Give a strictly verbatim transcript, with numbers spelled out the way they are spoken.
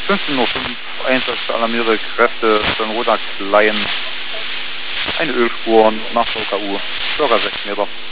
fünfzehn Uhr fünf, Einsatz für alarmierte Kräfte, von Rodak Lion, eine Ölspur nach V K U, ca. sechs Meter.